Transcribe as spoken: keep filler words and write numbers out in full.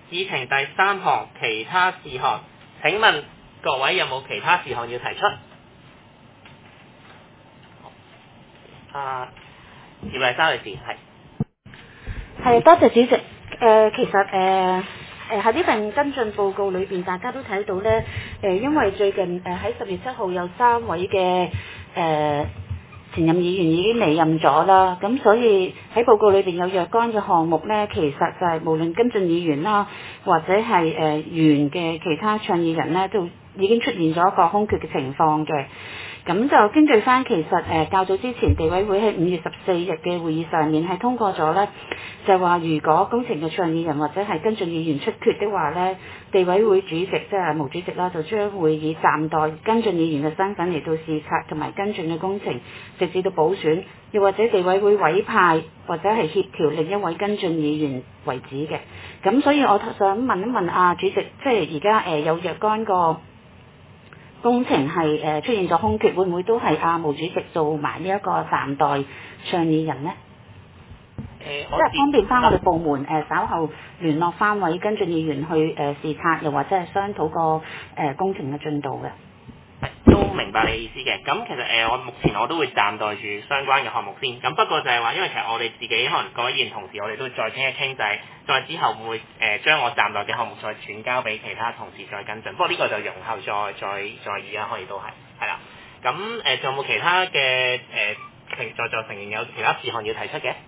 議程第三項其他事項，請問各位有冇其他事項要提出？啊，葉麗莎女士係。 係，多謝主席。誒、呃，其實誒誒喺呢份跟進報告裏邊，大家都睇到咧，誒、呃，因為最近誒喺十月七號有三位嘅誒、呃、前任議員已經離任咗啦，咁所以喺報告裏邊有若干嘅項目咧，其實就係無論跟進議員啦，或者係誒、呃、原嘅其他倡議人咧，都已經出現咗一個空缺嘅情況嘅。咁就根據翻其實誒、呃、較早之前地委會喺五月十四日嘅會議上面係通過咗咧，就話如果工程嘅倡議人或者係跟進議員出缺的話咧，地委會主席即係毛主席啦，就將會以暫代跟進議員嘅身份嚟到視察同埋跟進嘅工程，直至到補選，又或者地委會委派或者係協調另一位跟進議員為止嘅。咁所以我想問一問啊主席，即係而家誒有若干個工程係誒、呃、出現咗空缺，會唔會都係阿毛主席做埋呢一個暫代倡議人呢？ 誒、 即係方便翻我哋部門誒、呃、稍後聯絡翻位跟進議員去誒、呃、視察，又或者係商討個誒、呃、工程嘅進度嘅。 都明白你意思嘅，咁其實誒、呃、我目前我都會暫代住相關嘅項目先，咁不過就係話，因為其實我哋自己可能各位議員同事，我哋都再傾一傾，就係、是、再之後會唔會誒、呃、將我暫代嘅項目再轉交俾其他同事再跟進，不過呢個就容後再再再議啦，可以都係係啦。咁誒仲有冇其他嘅誒成在座成員有其他事項要提出嘅？